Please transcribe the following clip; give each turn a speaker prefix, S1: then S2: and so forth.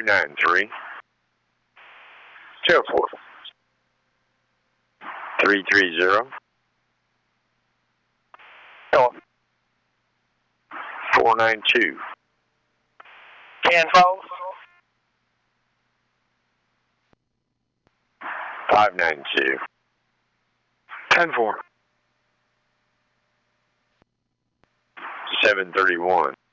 S1: 293.
S2: 04.
S1: 330.
S2: Hello.
S1: 492.
S2: 10-4.
S1: 592.
S2: 10-4.
S1: 731.